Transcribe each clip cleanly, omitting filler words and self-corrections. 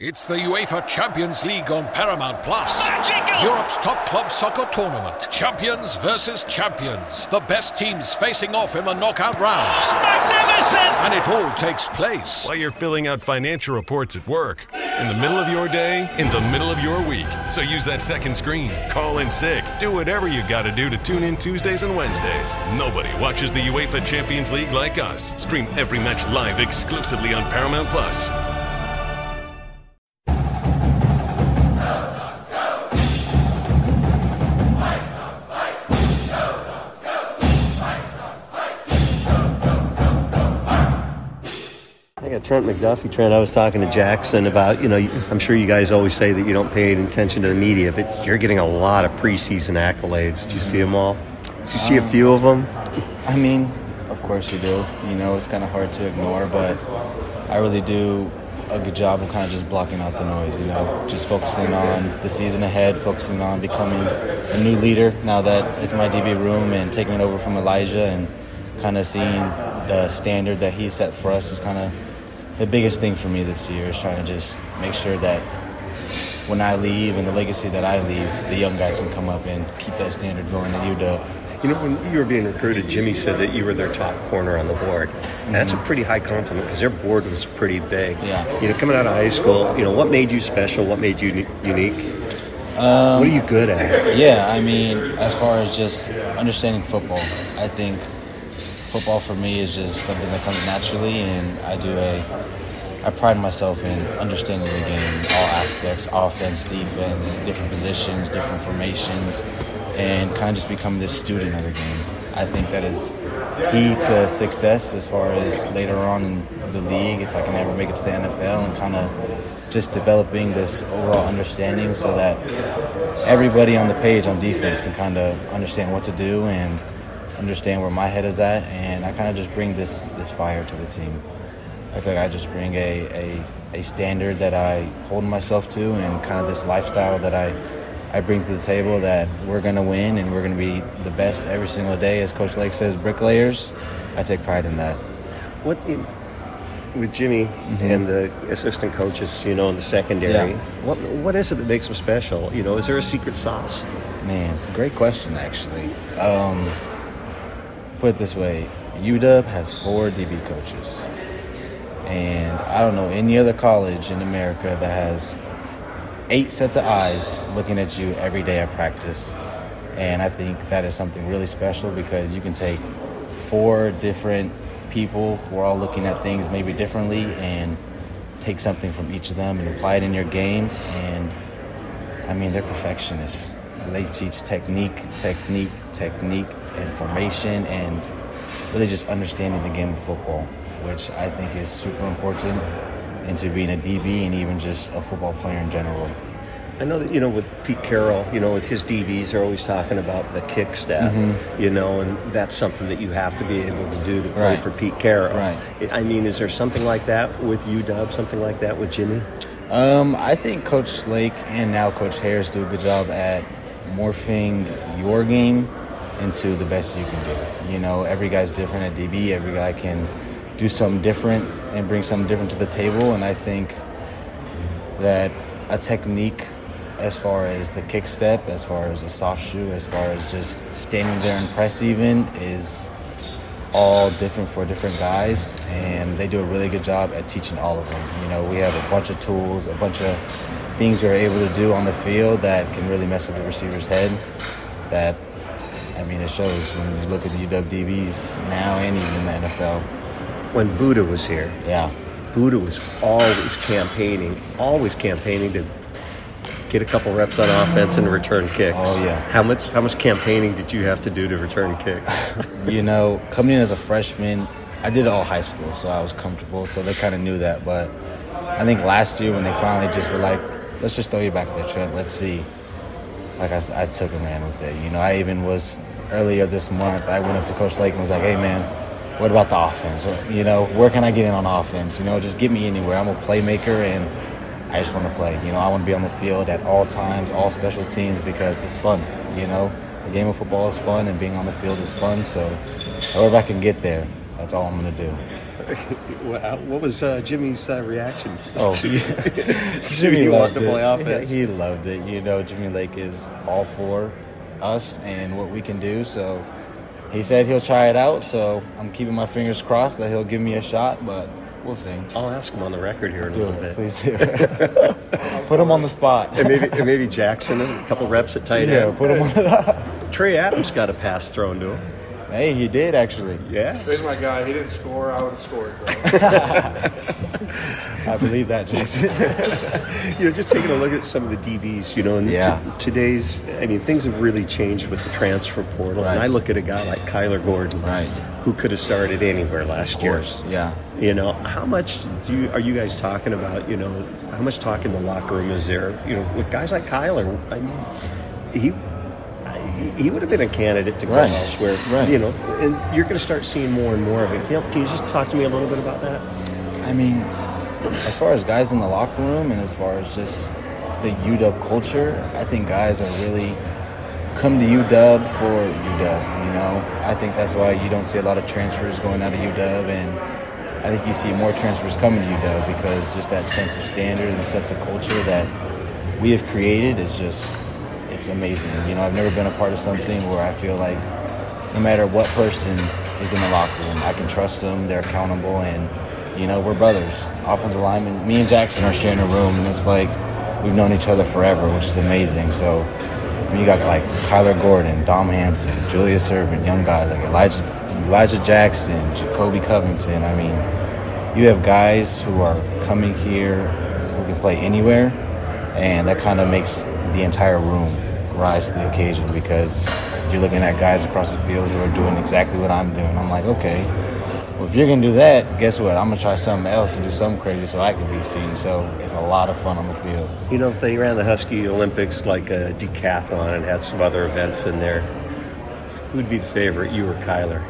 It's the UEFA Champions League on Paramount Plus. Magical! Europe's top club soccer tournament. Champions versus champions. The best teams facing off in the knockout rounds. Magnificent! And it all takes place while you're filling out financial reports at work, in the middle of your day, in the middle of your week. So use that second screen. Call in sick. Do whatever you got to do to tune in Tuesdays and Wednesdays. Nobody watches the UEFA Champions League like us. Stream every match live exclusively on Paramount Plus. Trent McDuffie. Trent, I was talking to Jackson about, I'm sure you guys always say that you don't pay any attention to the media, but you're getting a lot of preseason accolades. Did you see them all? Did you see a few of them? I mean, of course you do. It's kind of hard to ignore, but I really do a good job of kind of just blocking out the noise, just focusing on the season ahead, focusing on becoming a new leader now that it's my DB room and taking it over from Elijah and kind of seeing the standard that he set for us is kind of the biggest thing for me this year, is trying to just make sure that when I leave and the legacy that I leave, the young guys can come up and keep that standard going at UW. When you were being recruited, Jimmy said that you were their top corner on the board. Mm-hmm. That's a pretty high compliment because their board was pretty big. Yeah. Coming out of high school, what made you special? What made you unique? What are you good at? Yeah, I mean, as far as just understanding football, I think football for me is just something that comes naturally, and I pride myself in understanding the game, all aspects, offense, defense, different positions, different formations, and kind of just becoming this student of the game. I think that is key to success as far as later on in the league, if I can ever make it to the NFL, and kind of just developing this overall understanding so that everybody on the page on defense can kind of understand what to do and understand where my head is at, and I kind of just bring this fire to the team. I feel like I just bring a standard that I hold myself to, and kind of this lifestyle that I bring to the table, that we're going to win and we're going to be the best every single day. As Coach Lake says, bricklayers. I take pride in that. With Jimmy and the assistant coaches, in the secondary, what is it that makes them special? Is there a secret sauce? Man, great question, actually. Put it this way, UW has 4 DB coaches, and I don't know any other college in America that has 8 sets of eyes looking at you every day at practice. And I think that is something really special, because you can take 4 different people who are all looking at things maybe differently and take something from each of them and apply it in your game. And I mean, they're perfectionists. They teach technique, and formation, and really just understanding the game of football, which I think is super important into being a DB and even just a football player in general. I know that, with Pete Carroll, with his DBs, they're always talking about the kick step, and that's something that you have to be able to do to play for Pete Carroll. Right. I mean, is there something like that with UW, something like that with Jimmy? I think Coach Lake and now Coach Harris do a good job at morphing your game into the best you can do. Every guy's different at DB. Every guy can do something different and bring something different to the table. And I think that a technique, as far as the kick step, as far as a soft shoe, as far as just standing there and press even, is all different for different guys. And they do a really good job at teaching all of them. We have a bunch of tools, a bunch of things we're able to do on the field that can really mess up the receiver's head. That, I mean, it shows when you look at the UW DBs now and even in the NFL. When Buddha was here, Buddha was always campaigning to get a couple reps on offense and return kicks. Oh, yeah. How much campaigning did you have to do to return kicks? Coming in as a freshman, I did it all high school, so I was comfortable, so they kind of knew that. But I think last year when they finally just were like, let's just throw you back there, Trent, let's see. Like I took and ran with it. I even was, earlier this month, I went up to Coach Lake and was like, hey, man, what about the offense? Where can I get in on offense? Just get me anywhere. I'm a playmaker, and I just want to play. I want to be on the field at all times, all special teams, because it's fun. The game of football is fun, and being on the field is fun. So however I can get there, that's all I'm going to do. What was Jimmy's reaction? Oh, Jimmy loved to play offense. He loved it. You know, Jimmy Lake is all for us and what we can do. So he said he'll try it out. So I'm keeping my fingers crossed that he'll give me a shot, but we'll see. I'll ask him on the record here in a little bit. Please do. Put him on the spot. and maybe Jackson, a couple reps at tight end. Yeah, put him on. Trey Adams got a pass thrown to him. Hey, he did actually. Yeah. Trey's my guy. He didn't score. I would have scored, bro. I believe that, Jason. Just taking a look at some of the DBs, and today's, things have really changed with the transfer portal. Right. And I look at a guy like Kyler Gordon, right, who could have started anywhere last year. Yeah. How much are you guys talking about? How much talk in the locker room is there? With guys like Kyler, he would have been a candidate to go elsewhere, right. And you're going to start seeing more and more of it. Can you just talk to me a little bit about that? As far as guys in the locker room and as far as just the UW culture, I think guys are really come to UW for UW, I think that's why you don't see a lot of transfers going out of UW, and I think you see more transfers coming to UW because just that sense of standard and the sense of culture that we have created is just, it's amazing. I've never been a part of something where I feel like no matter what person is in the locker room, I can trust them, they're accountable, and, we're brothers. Offensive linemen, me and Jackson are sharing a room, and it's like we've known each other forever, which is amazing. So, you got like Kyler Gordon, Dom Hampton, Julius Erving, young guys like Elijah Jackson, Jacoby Covington. You have guys who are coming here who can play anywhere, and that kind of makes the entire room rise to the occasion because you're looking at guys across the field who are doing exactly what I'm doing. I'm like, okay, well, if you're going to do that, guess what? I'm going to try something else and do something crazy so I can be seen. So it's a lot of fun on the field. If they ran the Husky Olympics like a decathlon and had some other events in there, who'd be the favorite, you or Kyler?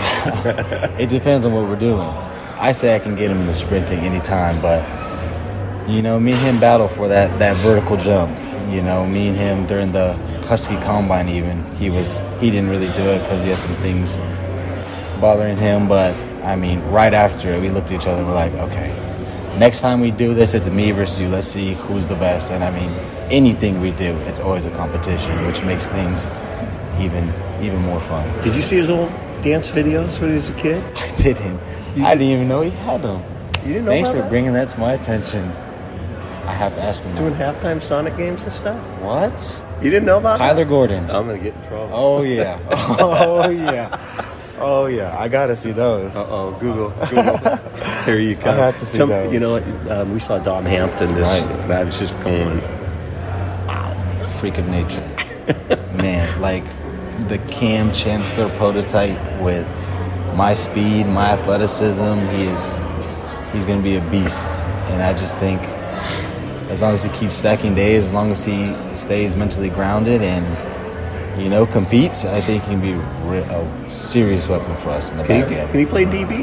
It depends on what we're doing. I say I can get him in the sprinting anytime, but, me and him battle for that vertical jump. Me and him during the Husky Combine even, he didn't really do it because he had some things bothering him, but, right after it, we looked at each other and we're like, okay, next time we do this, it's me versus you. Let's see who's the best. And, anything we do, it's always a competition, which makes things even more fun. Did you see his old dance videos when he was a kid? I didn't. I didn't even know he had them. You didn't know Thanks about for that? bringing that to my attention. I have to ask him. Doing halftime Sonic games and stuff? What? You didn't know about Kyler Gordon. I'm going to get in trouble. Oh, yeah. Oh, yeah. Oh, yeah. I got to see those. Uh-oh. Google. Here you come. I have to see those. You know what? We saw Dom Hampton and I was just going, wow. Freak of nature. Man, like the Cam Chancellor prototype with my speed, my athleticism, he's going to be a beast. And I just think as long as he keeps stacking days, as long as he stays mentally grounded and, competes, I think he can be a serious weapon for us in the back end. Can he play DB?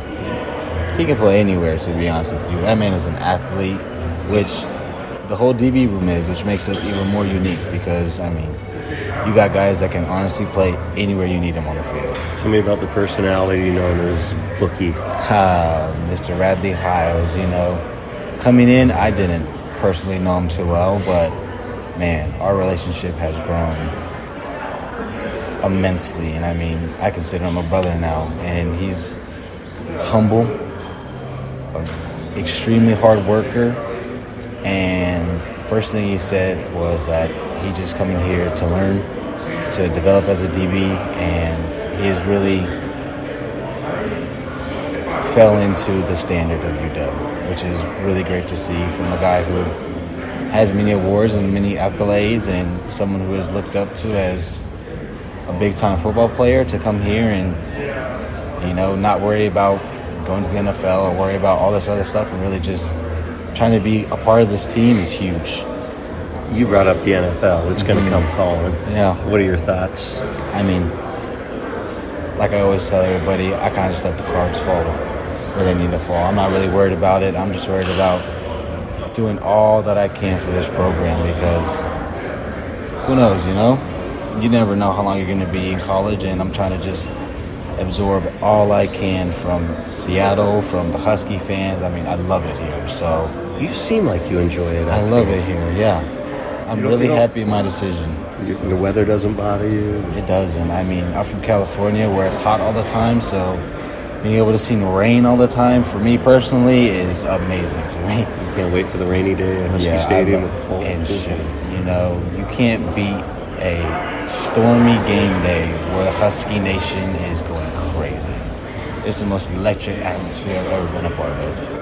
He can play anywhere, to be honest with you. That man is an athlete, which the whole DB room is, which makes us even more unique because, you got guys that can honestly play anywhere you need them on the field. Tell me about the personality known as Bookie. Mr. Radley Hiles, Coming in, I didn't personally know him too well, but, man, our relationship has grown immensely. And, I consider him a brother now. And he's humble, an extremely hard worker. And first thing he said was that he's just coming here to learn, to develop as a DB, and he's really fell into the standard of UW, which is really great to see from a guy who has many awards and many accolades and someone who is looked up to as a big-time football player to come here and, not worry about going to the NFL or worry about all this other stuff and really just trying to be a part of this team is huge. You brought up the NFL. It's going to come calling. Yeah. What are your thoughts? Like I always tell everybody, I kind of just let the cards fall where they need to fall. I'm not really worried about it. I'm just worried about doing all that I can for this program because who knows, You never know how long you're going to be in college, and I'm trying to just absorb all I can from Seattle, from the Husky fans. I mean, I love it here. So You seem like you enjoy it. I love it here, yeah. I'm really happy with my decision. The weather doesn't bother you? It doesn't. I mean, I'm from California where it's hot all the time, so being able to see rain all the time, for me personally, is amazing to me. You can't wait for the rainy day at Husky Stadium with the full. And shit, you know, you can't beat a stormy game day where the Husky Nation is going crazy. It's the most electric atmosphere I've ever been a part of.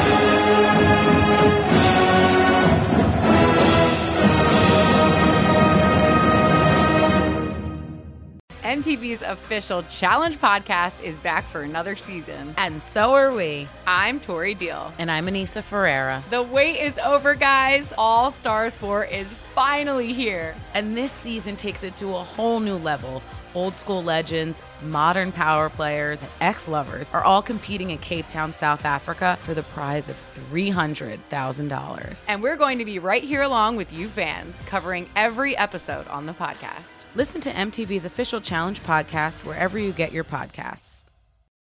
MTV's official Challenge podcast is back for another season. And so are we. I'm Tori Deal. And I'm Anissa Ferreira. The wait is over, guys. All Stars 4 is finally here. And this season takes it to a whole new level. Old school legends, modern power players, and ex-lovers are all competing in Cape Town, South Africa for the prize of $300,000. And we're going to be right here along with you fans, covering every episode on the podcast. Listen to MTV's official Challenge podcast wherever you get your podcasts.